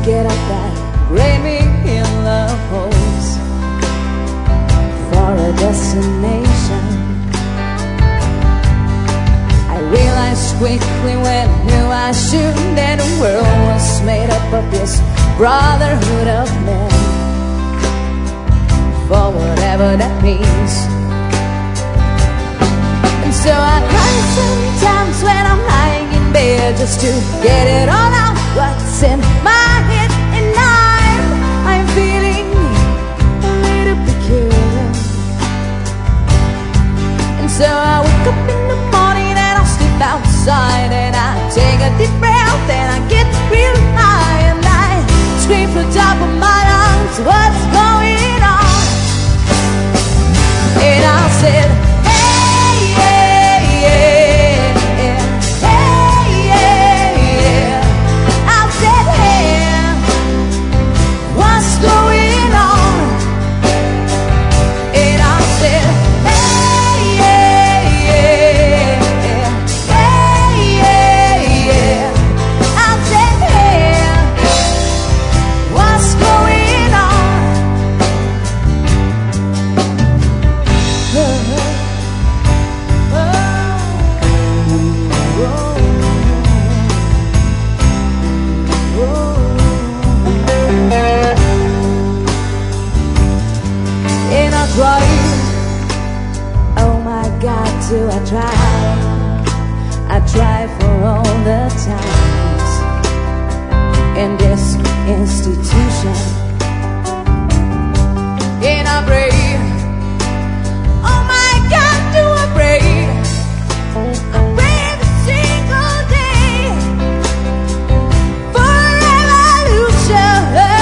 get up that great big hill of hopes for a destination. I realized quickly when I knew I should that the world was made up of this brotherhood of men, for whatever that means. And so I cry sometimes when I'm lying in bed just to get it all out what's in my head. And I'm feeling a little peculiar. And so I wake up in the morning and I'll step outside and I take a deep breath and I get real high and I scream from the top of my lungs, what's going on? And I said, hey, yeah, yeah, yeah, hey, yeah, yeah. I said, hey, what's going on? And I said, hey, yeah, yeah, hey, yeah, yeah. I said, hey, what's going on? And I tried, oh my God, do I try? I try for all the times in this institution. And I pray, oh my God, do I pray? I pray every single day for revolution.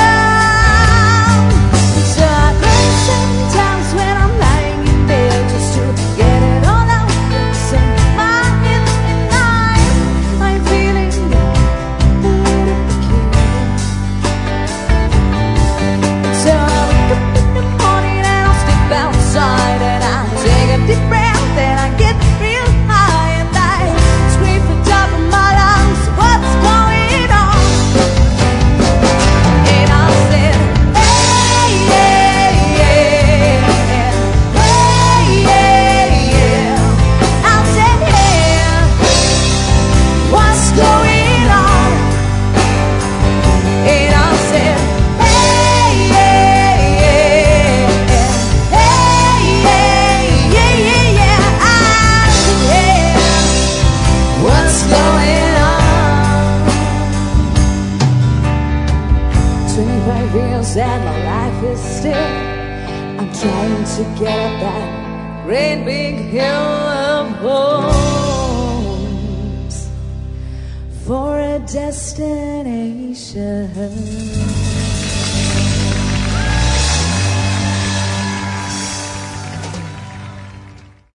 So I cry sometimes when I'm lying in bed just to get it all out what's in my head. And I'm feeling a little peculiar. So I wake up in the morning and I'll step outside and I take a deep breath and I get real high and I scream from the top of my lungs, what's going on? And I said, hey, yeah, yeah, hey, yeah, yeah. I said, yeah, what's going on? And I said, hey, yeah, yeah, hey, yeah, yeah, yeah. I said, yeah, what's going on? 25 years and my life is still, I'm trying to get up that great big hill of hopes for a destination.